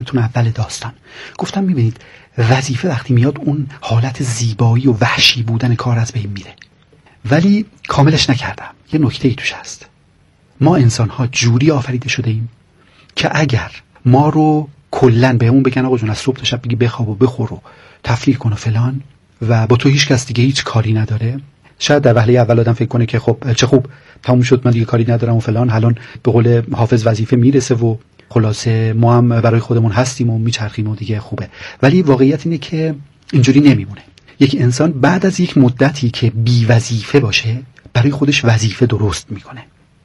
خدمتتون اول داستان گفتم میبینید وظیفه وقتی میاد اون حالت زیبایی و وحشی بودن کار از بین میره، ولی کاملش نکردم. یه نکته ای توش هست. ما انسان ها جوری آفریده شده ایم که اگر ما رو کلن بهمون بگن آقا جون از صبح تا شب بگی بخواب و بخور و تفریح کن و فلان و با تو هیچ کس دیگه هیچ کاری نداره، شاید در وهله اول آدم فکر کنه که خب چه خوب تموم شد، من دیگه کاری ندارم و فلان، الان به قول حافظ وظیفه میرسه و خلاصه ما هم برای خودمون هستیم و میچرخیم و دیگه خوبه. ولی واقعیت اینه که اینجوری نمیمونه. یک انسان بعد از یک مدتی که بی وظیفه باشه برای خودش وظیفه درست میکنه.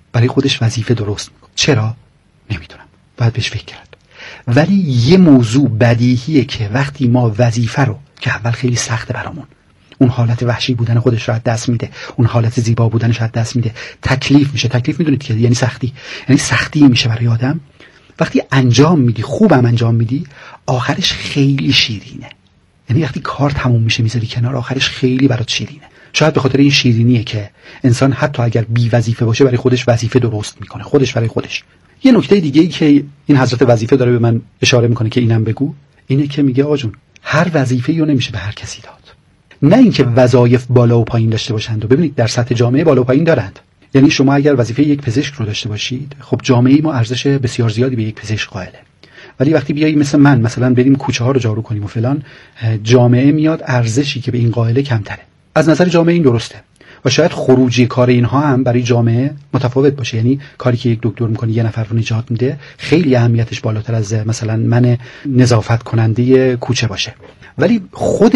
چرا؟ نمیدونم، باید بهش فکر کرد. ولی یه موضوع بدیهیه که وقتی ما وظیفه رو که اول خیلی سخته برامون، اون حالت وحشی بودن خودش رو از دست میده، اون حالت زیبا بودنش رو از دست میده، تکلیف میشه. تکلیف میدونید که یعنی سختی میشه برای آدم. وقتی انجام میدی، خوبم انجام میدی، آخرش خیلی شیرینه. یعنی وقتی کار تموم میشه میذاری کنار، آخرش خیلی برات شیرینه. شاید به خاطر این شیرینیه که انسان حتی اگر بی وظیفه باشه برای خودش وظیفه درست میکنه، خودش برای خودش. یه نکته دیگه ای که این حضرت وظیفه داره به من اشاره میکنه که اینم بگو، اینه که میگه آقا جون هر وظیفه‌ای رو نمیشه به هر کسی داد. نه اینکه وظایف بالا و پایین داشته باشند. و ببینید در سطح جامعه بالا و پایین دارند. یعنی شما اگر وظیفه یک پزشک رو داشته باشید، خب جامعه ما ارزش بسیار زیادی به یک پزشک قائله. ولی وقتی بیایی مثلا بریم کوچه ها رو جارو کنیم و فلان، جامعه میاد ارزشی که به این قائله کمتره. از نظر جامعه این درسته و شاید خروجی کار اینها هم برای جامعه متفاوت باشه. یعنی کاری که یک دکتر میکنه یه نفر رو نجات میده خیلی اهمیتش بالاتر از مثلا من نظافت کننده کوچه باشه. ولی خود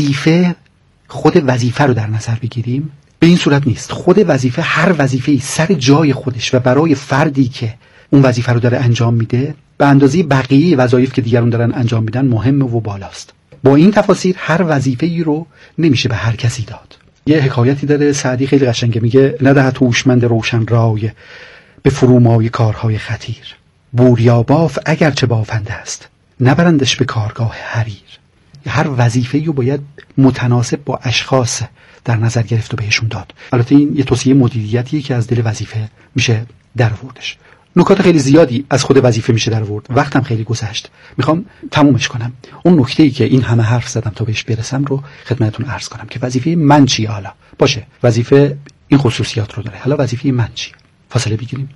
وظیفه رو در نظر بگیریم، به این صورت نیست. خود وظیفه، هر وظیفه‌ای سر جای خودش و برای فردی که اون وظیفه رو داره انجام میده به اندازه بقیه وظایف که دیگران دارن انجام میدن مهمه و بالاست. با این تفاسیر هر وظیفه‌ای رو نمیشه به هر کسی داد. یه حکایتی داره سعدی خیلی قشنگه، میگه ندهد هوشمند روشن رای به فرومای کارهای خطیر، بوریا باف اگرچه بافنده است نبرندش به کارگاه حریر. هر وظیفه‌ای رو باید متناسب با اشخاص در نظر گرفت و بهشون داد. البته این یه توصیه مدیریتیه که از دل وظیفه میشه درآوردش. نکات خیلی زیادی از خود وظیفه میشه درآورد. وقتم خیلی گذشت، میخوام تمومش کنم. اون نکته‌ای که این همه حرف زدم تا بهش برسم رو خدمتتون عرض کنم که وظیفه من چیه. حالا باشه وظیفه این خصوصیات رو داره، حالا وظیفه من چیه؟ فاصله بگیریم.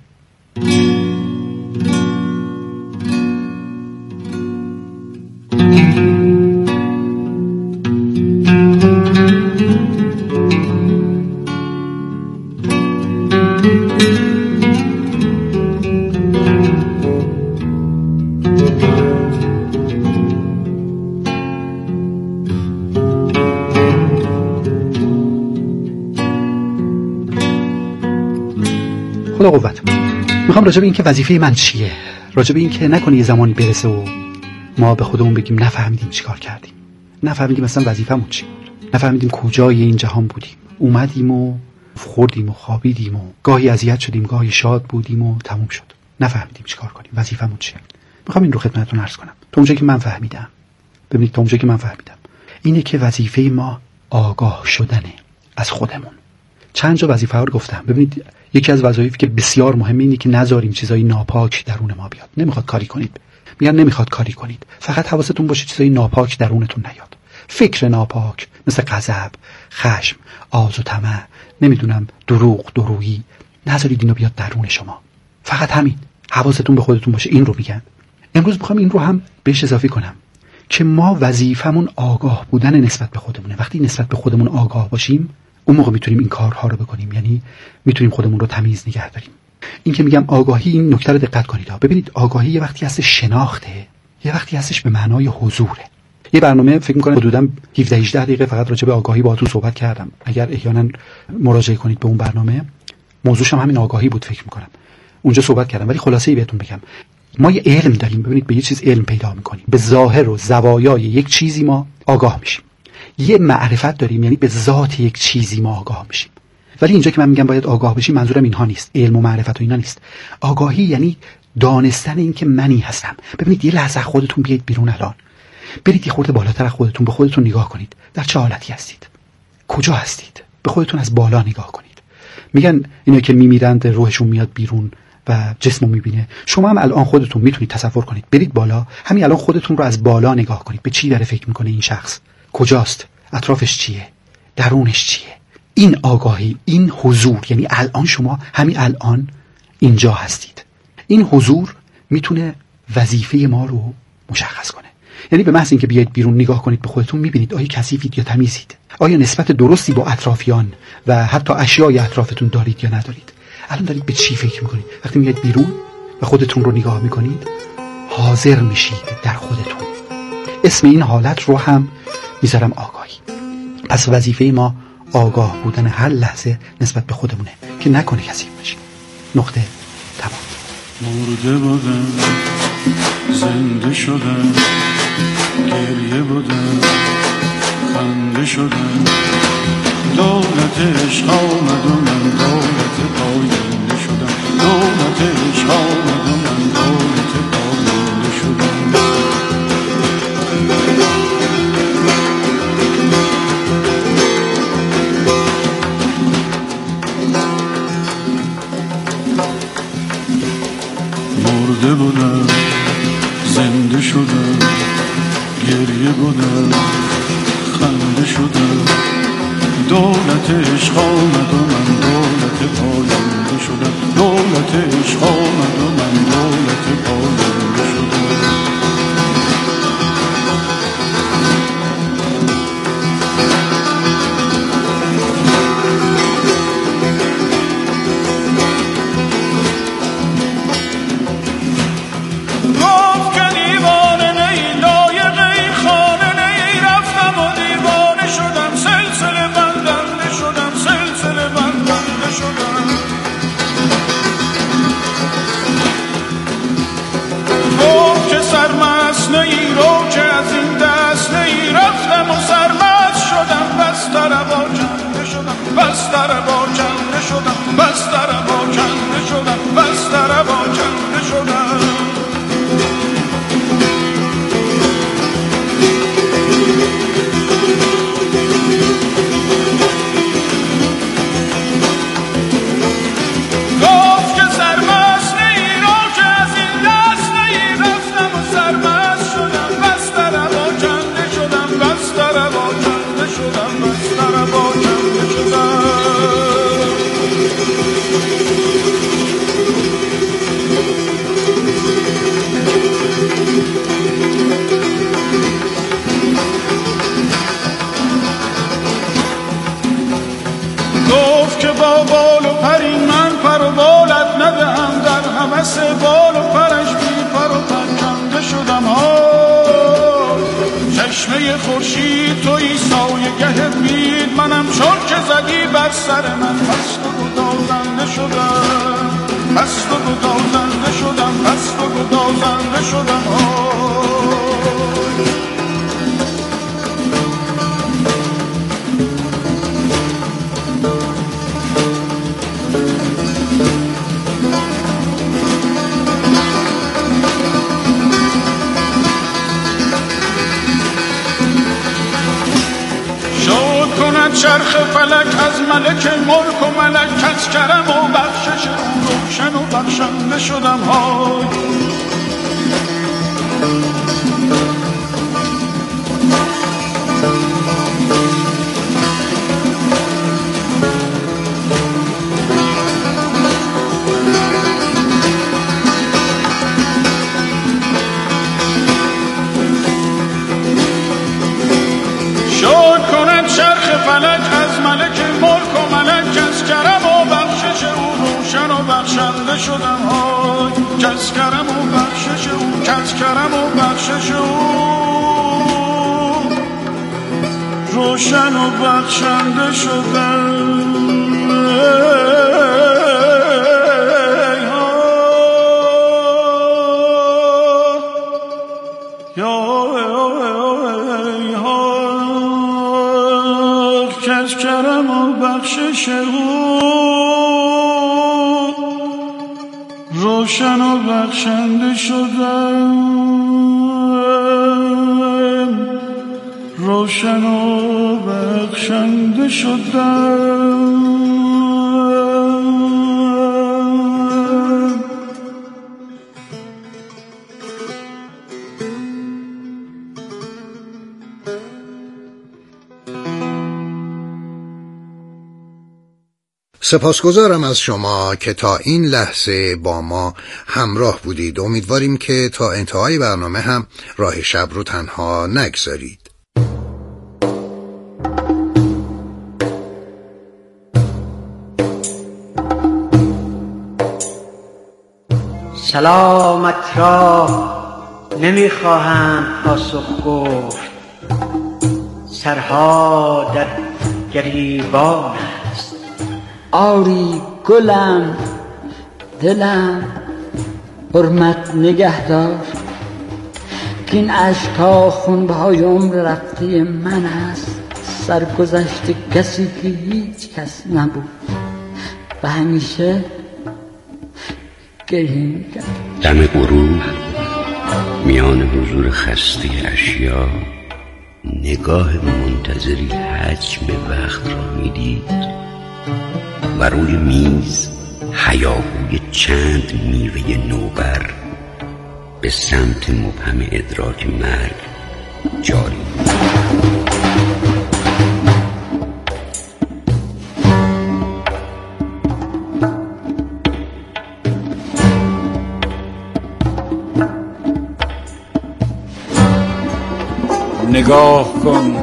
خدا قوت. میخوام راجع به این که وظیفه من چیه، راجع به این که نکنه یه زمانی برسه و ما به خودمون بگیم نفهمیدیم چیکار کردیم، نفهمیدیم مثلا وظیفه‌مون چی بود، نفهمیدیم کجای این جهان بودیم، اومدیم و خوردیم و خوابیدیم و گاهی اذیت شدیم گاهی شاد بودیم و تموم شد، نفهمیدیم چیکار کنیم، وظیفه‌مون چیه. میخوام این رو خدمتتون عرض کنم تا اونجایی که من فهمیدم. ببینید تا اونجایی که من فهمیدم اینه که وظیفه ما آگاه شدنه از خودمون. چند جا وظیفه ها رو گفتم. ببینید یکی از وظایفی که بسیار مهمه اینه که نذاریم چیزای ناپاک درون ما بیاد. نمیخواد کاری کنید، میگم نمیخواد کاری کنید، فقط حواستون باشه چیزای ناپاک درونتون نیاد. فکر ناپاک مثل غضب، خشم، آز و طمع، نمیدونم دروغی، نذارید اینو بیاد درون شما. فقط همین، حواستون به خودتون باشه. این رو میگم. امروز میخوام این رو هم بهش اضافه کنم که ما وظیفمون آگاه بودن نسبت به خودمونه. وقتی نسبت به خودمون آگاه باشیم اون موقع میتونیم این کارها رو بکنیم، یعنی میتونیم خودمون رو تمیز نگه داریم. این که میگم آگاهی، این نکته رو دقت کنید. ببینید آگاهی یه وقتی هست شناخته، یه وقتی هستش به معنای حضوره. یه برنامه فکر می‌کنم حدوداً 17-18 دقیقه فقط راجع به آگاهی باهاتون صحبت کردم. اگر احیانا مراجعه کنید به اون برنامه، موضوعش هم همین آگاهی بود فکر می‌کنم. اونجا صحبت کردم، ولی خلاصه‌ای بهتون بگم. ما یه علم داریم. ببینید به یه چیز علم پیدا می‌کنیم. به ظاهر و زوایای یک چیزی ما آگاه میشیم. یه معرفت داریم، یعنی به ذات یک چیزی ما آگاه میشیم. ولی اینجا که من میگم باید آگاه بشیم منظورم اینها نیست، علم و معرفت و اینا نیست. آگاهی یعنی دانستن این که منی هستم. ببینید یه لحظه خودتون بیاید بیرون الان. برید یه خورده بالاتر از خودتون به خودتون نگاه کنید. در چه حالتی هستید؟ کجا هستید؟ به خودتون از بالا نگاه کنید. میگن اینا که میمیرند روحشون میاد بیرون، و جسمو میبینه. شما هم الان خودتون میتونید تصور کنید برید بالا، همین الان خودتون رو از بالا نگاه کنید، به چی داره فکر میکنه این شخص، کجاست، اطرافش چیه، درونش چیه. این آگاهی، این حضور، یعنی الان شما همین الان اینجا هستید. این حضور میتونه وظیفه ما رو مشخص کنه. یعنی به محض اینکه بیاید بیرون نگاه کنید به خودتون، میبینید آیا کثیفید یا تمیزید، آیا نسبت درستی با اطرافیان و حتی اشیای اطرافتون دارید یا ندارید. الان دارید به چی فکر میکنید؟ وقتی میاید بیرون و خودتون رو نگاه میکنید حاضر میشید در خودتون. اسم این حالت رو هم میذارم آگاهی. پس وظیفه ما آگاه بودن هر لحظه نسبت به خودمونه که نکنه کثیف بشیم. نقطه، تمام. مرده بودم، زنده شدم، گریه بودم، خنده شدم، دولت عشق آمد و من دولت پاینده شدم، دولت عشق آمد و من دولت پاینده شدم. مرده بودم، زنده شدم، گریه بودم، خنده شدم، دولت عشق آمد و من دولت پاینده شدم، دولت عشق آمد و من دولت پاینده شدم. چشمه خورشید توی سایه گه بید، منم چون که زدی بر سر من پست و گدازنده شدم، پست و گدازنده شدم، پست و گدازنده شدم. چرخ فلک از ملک ملک و ملک، از کرم و بخشش روشن و بخشنده شدم. های فلک از ملک ملک و ملک، از کرم و بخشش او روشن و بخشنده شدم. های کس کرم و بخشش او، کس کرم و بخشش او روشن و بخشنده شدم. از کرم و بخشش او روشن و بخشنده شدم، روشن و بخشنده شدم. سپاسگزارم از شما که تا این لحظه با ما همراه بودید. امیدواریم که تا انتهای برنامه هم راه شب رو تنها نگذارید. سلامت را نمیخواهم پاسخ گفت، سرها در گریبان است. آری گلم دلم حرمت نگهدار، که این عشقا خونبهای عمر رفته من است. سرگذشت کسی که هیچ کس نبود و همیشه گریه می‌کرد. دم غروب میان حضور خسته اشیا نگاه منتظری حجم وقت را میدید و روی میز هیاهوی چند میوه نوبر به سمت مبهم ادراک مرگ جاری. نگاه کن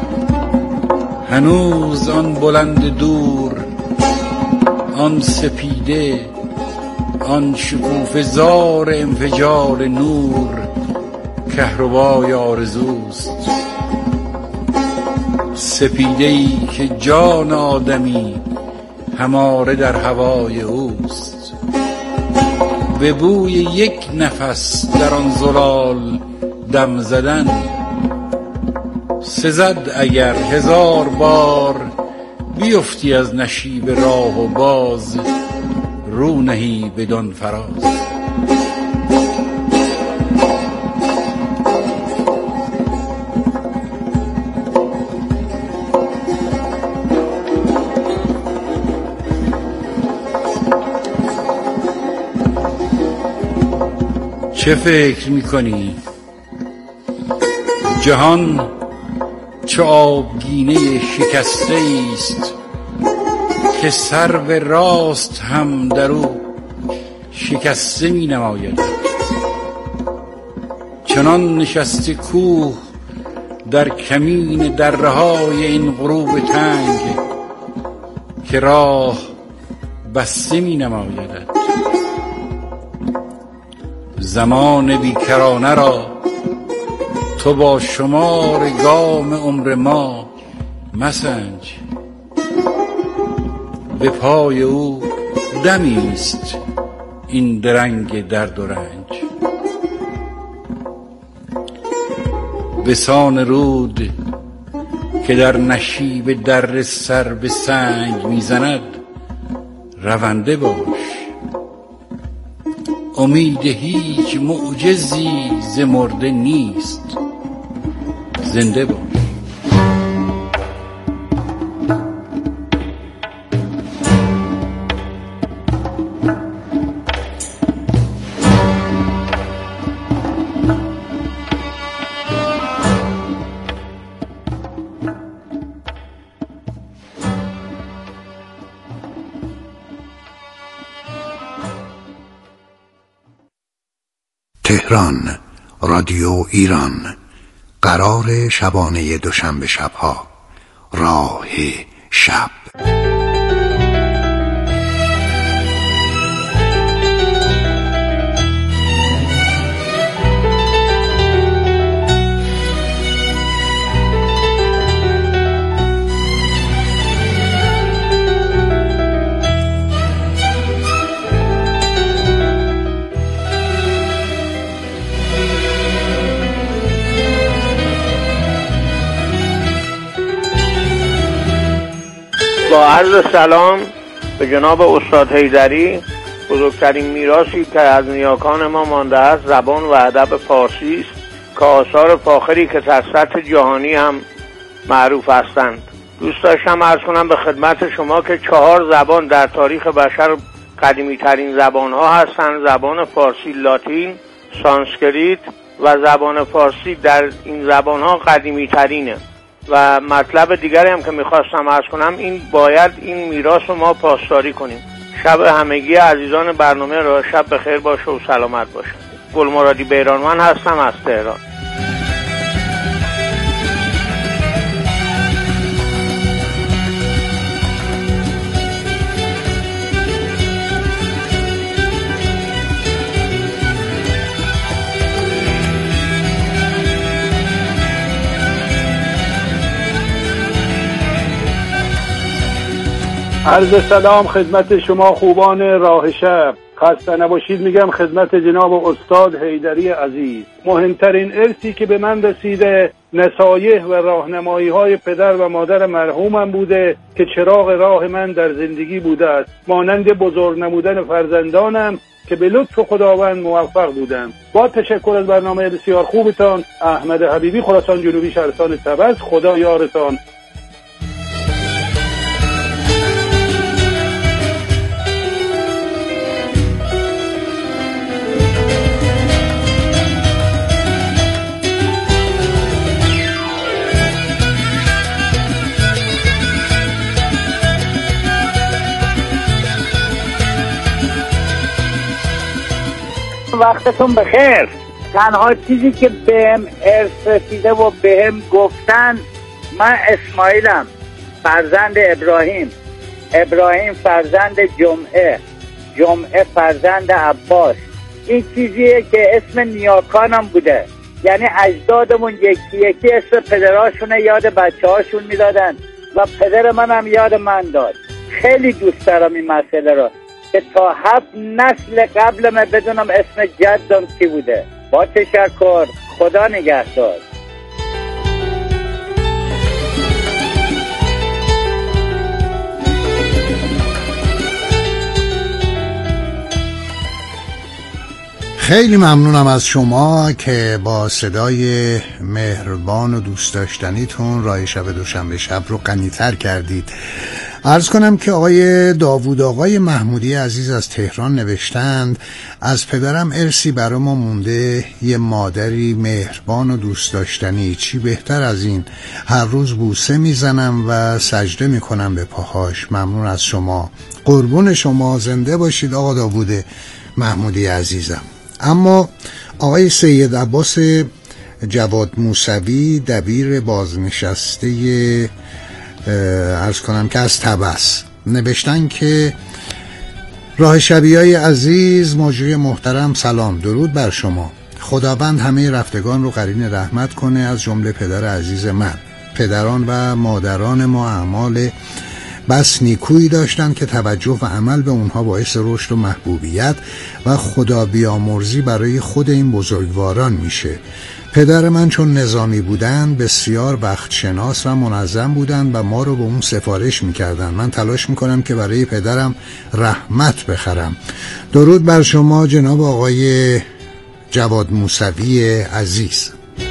هنوز آن بلند دور، آن سپیده، آن شکوفه زار انفجار نور، کهربای آرزوست. سپیده‌ای که جان آدمی هماره در هوای اوست. به بوی یک نفس در آن زلال دم زدن، سزد اگر 1000 بار بیفتی از نشیب راه و باز رو نهی بدان فراز. چه فکر میکنی؟ جهان چه آبگینه شکسته است که سرو راست هم در او شکسته می نماید. چنان نشسته کوه در کمین درهای این غروب تنگ که راه بسته می نماید. زمان بیکرانه را تو با شمار گام عمر ما مسنج. به پای او دمی است این درنگ درد و رنج. بسان رود که در نشیب در سر به سنگ میزند رونده باش. امید هیچ معجزی ز مرده نیست، زنده باش. تهران، رادیو ایران. قرار شبانه دوشنبه شبها، راه شب. با عرض سلام به جناب استاد حیدری، بزرگترین میراثی که از نیاکان ما مانده است زبان و ادب فارسی است که آثار فاخری که در سطح جهانی هم معروف هستند. دوست داشتم عرض کنم به خدمت شما که 4 زبان در تاریخ بشر قدیمی ترین زبان ها هستند: زبان فارسی، لاتین، سانسکریت و زبان فارسی در این زبان ها قدیمی ترینه. و مطلب دیگری هم که میخواستم عرض کنم این باید این میراث رو ما پاسداری کنیم. شب همگی عزیزان برنامه را شب بخیر باشه و سلامت باشه. گلمرادی بیرانوند هستم از تهران. عرض سلام خدمت شما خوبان راه شب. خسته نباشید میگم خدمت جناب استاد حیدری عزیز. مهمترین ارثی که به من رسیده نصایح و راهنمایی های پدر و مادر مرحومم بوده که چراغ راه من در زندگی بوده است، مانند بزرگ نمودن فرزندانم که به لطف خداوند موفق بودم. با تشکر از برنامه بسیار خوبتان. احمد حبیبی، خراسان جنوبی، شهرستان طبس. خدا یارتان. وقتتون بخیر. تنها چیزی که بهم ارث رسیده و بهم گفتن، من اسماعیلم فرزند ابراهیم فرزند جمعه فرزند عباس. این چیزیه که اسم نیاکانم بوده، یعنی اجدادمون یکی اسم پدراشون یاد بچه هاشون میدادن و پدر منم یاد من داد. خیلی دوست دارم این مسئله رو که تا 7 نسل قبل من بدونم اسم جدم چی بوده. با تشکر. خدا نگهدار. خیلی ممنونم از شما که با صدای مهربان و دوست داشتنیتون راه شب دوشنبه شب رو غنی‌تر کردید. عرض کنم که آقای داوود آقای محمودی عزیز از تهران نوشتند از پدرم ارثی برای ما مونده، یه مادری مهربان و دوست داشتنی. چی بهتر از این؟ هر روز بوسه میزنم و سجده میکنم به پاهاش. ممنون از شما. قربون شما. زنده باشید آقا داوود محمودی عزیزم. اما آقای سید عباس جواد موسوی دبیر بازنشسته عرض کنم که از طبس نوشتن که راه شبیای عزیز، مجری محترم، سلام، درود بر شما. خداوند همه رفتگان رو قرین رحمت کنه، از جمله پدر عزیز من. پدران و مادران ما اعمال بس نیکویی داشتند که توجه و عمل به اونها باعث رشد و محبوبیت و خدا بیامرزی برای خود این بزرگواران میشه. پدر من چون نظامی بودن بسیار بختشناس و منظم بودن و ما رو به اون سفارش میکردن. من تلاش میکنم که برای پدرم رحمت بخرم. درود بر شما جناب آقای جواد موسوی عزیز.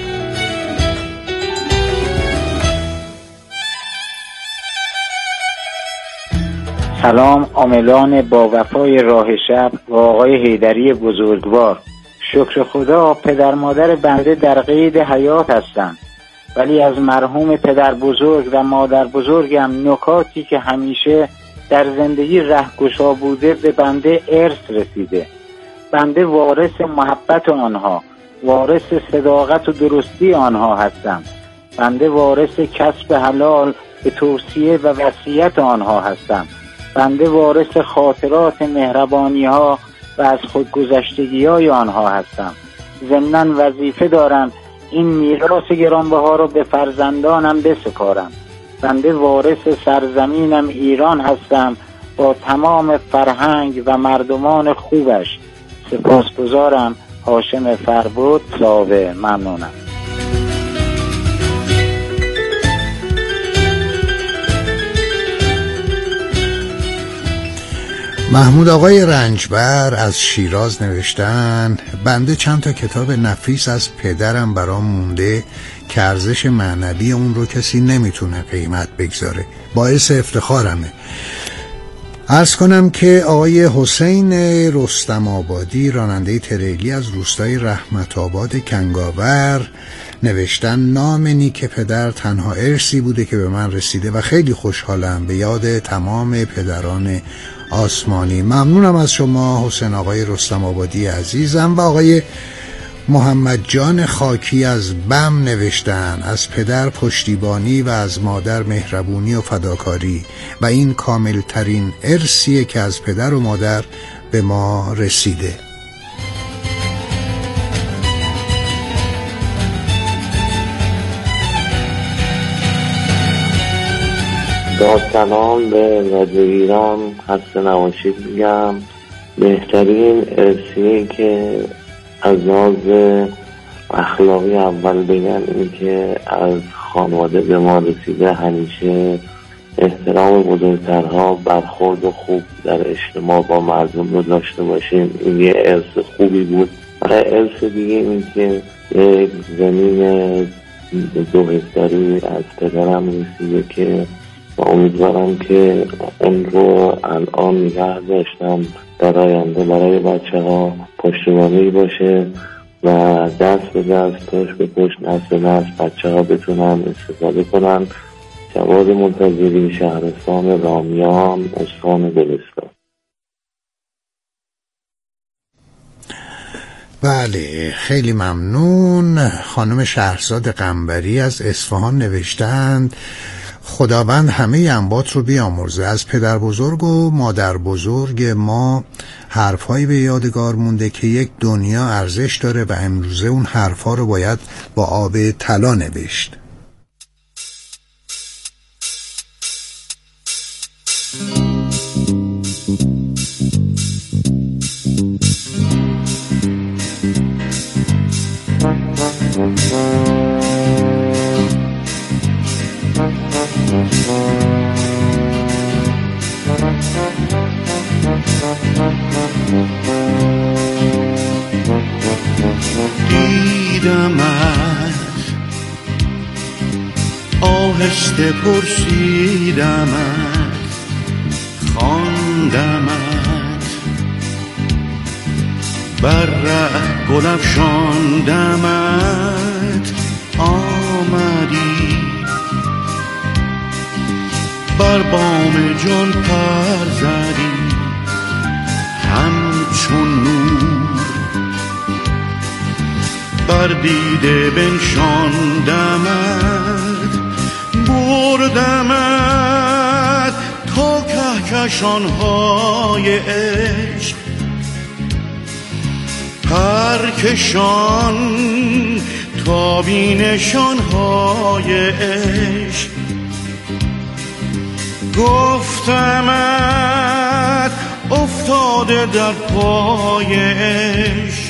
سلام عاملان با وفای راه شب و آقای حیدری بزرگوار. شکر خدا پدر مادر بنده در قید حیات هستند، ولی از مرحوم پدر بزرگ و مادر بزرگم نکاتی که همیشه در زندگی رهگشا بوده به بنده ارث رسیده. بنده وارث محبت آنها، وارث صداقت و درستی آنها هستم. بنده وارث کسب حلال به توصیه و وصیت آنها هستم. بنده وارث خاطرات مهربانی ها و از خودگذشتگی های آنها هستم. ضمناً وظیفه دارم این میراث گرانبها را به فرزندانم بسپارم. بنده وارث سرزمینم ایران هستم با تمام فرهنگ و مردمان خوبش. سپاسگزارم. هاشم فربود صاحب. ممنونم. محمود آقای رنجبر از شیراز نوشتن بنده چند تا کتاب نفیس از پدرم برام مونده که ارزش معنوی اون رو کسی نمیتونه قیمت بگذاره. باعث افتخارمه. عرض کنم که آقای حسین رستم آبادی راننده تریلی از روستای رحمت آباد کنگاور نوشتن نام نیک پدر تنها ارثی بوده که به من رسیده و خیلی خوشحالم به یاد تمام پدران آسمانی. ممنونم از شما حسین آقای رستم آبادی عزیزم. و آقای محمد جان خاکی از بم نوشتن از پدر پشتیبانی و از مادر مهربونی و فداکاری و این کامل ترین ارثیه که از پدر و مادر به ما رسیده. با سلام به رادیو ایران، خسته نباشید میگم. بهترین ارثیه که از لحاظ اخلاقی اول بگم این که از خانواده به ما رسیده همیشه احترام بزرگترها، برخورد خوب در اجتماع با مردم رو داشته باشیم. این یه ارث خوبی بود. ارث دیگه این که یک زمین 2 هکتاری از پدرم رسیده که و امیدوارم که اون رو الان نگه داشتم در آینده برای بچه ها پشتوانه‌ای باشه و دست به دست، پشت به پشت، نسل به نسل بچه ها بتونن استفاده کنن. جواد منتظری، شهرستان رامیان، استان گلستان. بله خیلی ممنون. خانم شهرزاد قنبری از اصفهان نوشتند خداوند همه انبات رو بیامرزه. از پدر بزرگ و مادر بزرگ ما حرفهایی به یادگار مونده که یک دنیا ارزش داره و امروزه اون حرفها رو باید با آب طلا نوشت. دیدمت آهسته پرسیدمت خواندمت بر ره گل افشاندمت آمدی بر بام جان پر زدی همچون نور بر دیده بنشاندمت بردمت تا کهکشان‌های عشق پرکشان تا بینشان‌های عشق گفتمت افتاده در پای عشق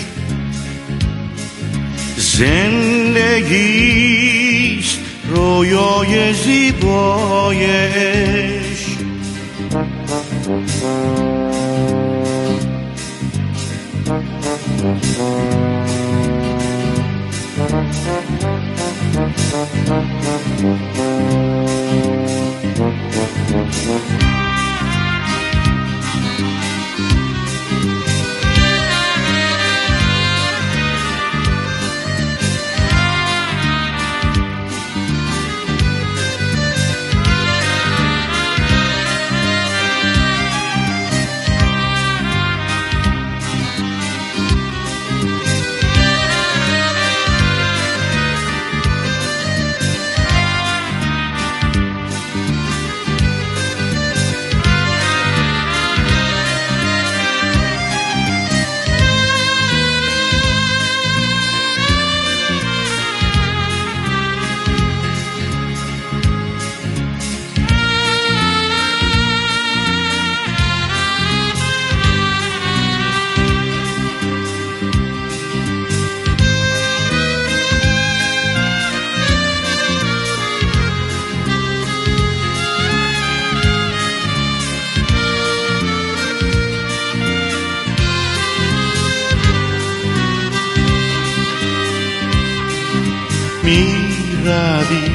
زندگیست رویای زیبای عشق می روی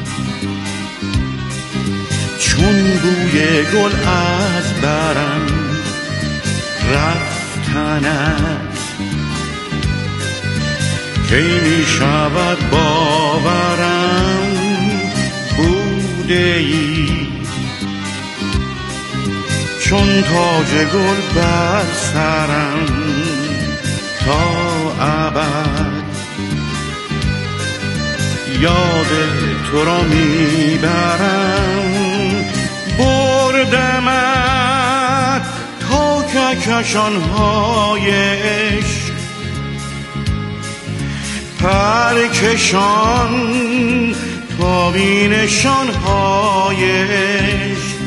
چون بوی گل از برم رفتنت کی می شود باورم بوده ای چون تاج گل بر سرم تا ابد یاد تو را میبرم بردمت تا کهکشان‌های عشق پرکشان تا بینشان‌های عشق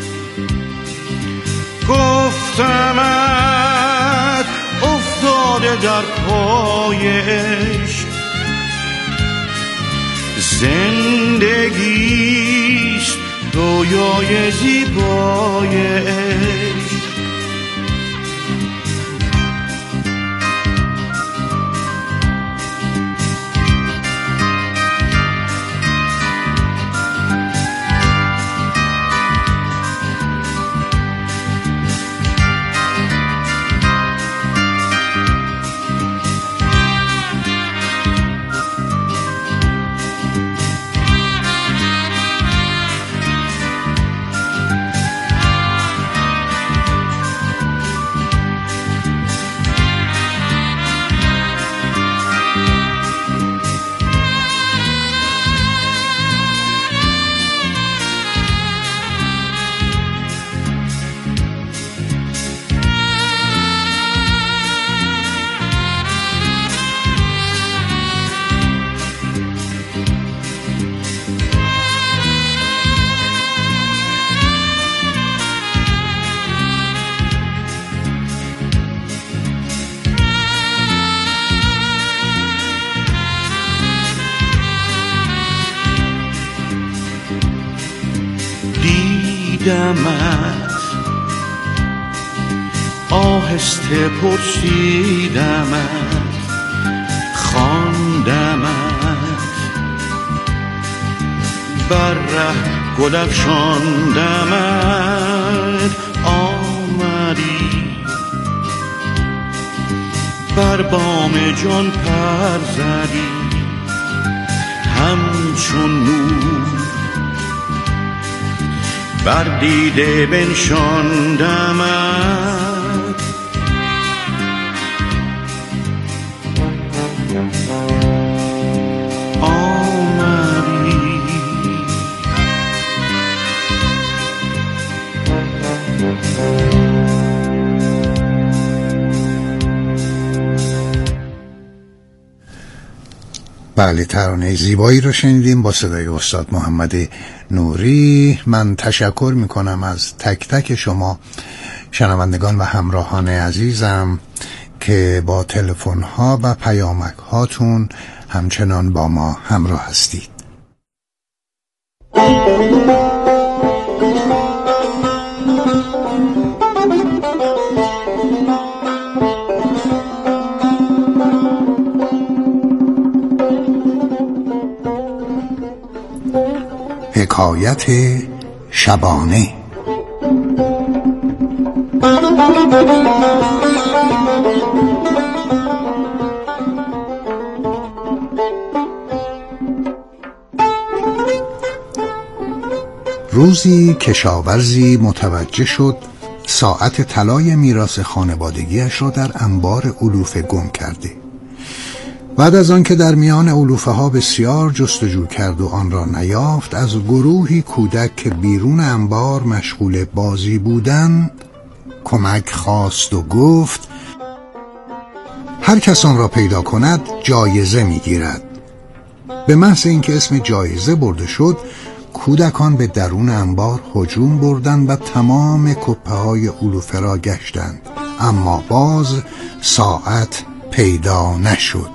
گفتمت افتاده در پای عشق زندگیست رویای زیبای عشق دیدمت آهسته پرسیدمت خواندمت بر ره گل افشاندمت آمدی بر بام جان پر زدی همچون نور بر دیده بنشاندمت آمدی بله، ترانه زیبایی رو شنیدیم با صدای استاد محمد نوری. من تشکر میکنم از تک تک شما شنوندگان و همراهان عزیزم که با تلفن ها و پیامک هاتون همچنان با ما همراه هستید. حکایت شبانه. روزی کشاورزی متوجه شد ساعت طلای میراث خانوادگیش را در انبار علوفه گم کرده. بعد از آن که در میان علوفه ها بسیار جستجو کرد و آن را نیافت، از گروهی کودک که بیرون انبار مشغول بازی بودند کمک خواست و گفت هر کس آن را پیدا کند جایزه میگیرد. به محض اینکه اسم جایزه برده شد، کودکان به درون انبار هجوم بردند و تمام کپه های علوفه را گشتند، اما باز ساعت پیدا نشد.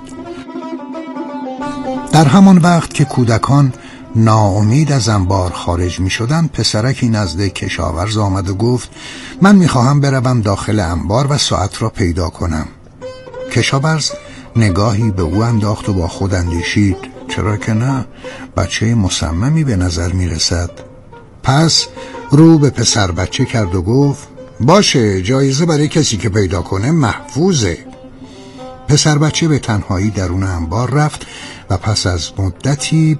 در همان وقت که کودکان ناامید از انبار خارج می شدند، پسرکی نزد کشاورز آمد و گفت من می خواهم بروم داخل انبار و ساعت را پیدا کنم. کشاورز نگاهی به او انداخت و با خود اندیشید چرا که نه، بچه مصممی به نظر می رسد. پس رو به پسر بچه کرد و گفت باشه، جایزه برای کسی که پیدا کنه محفوظه. پسر بچه به تنهایی درون انبار رفت و پس از مدتی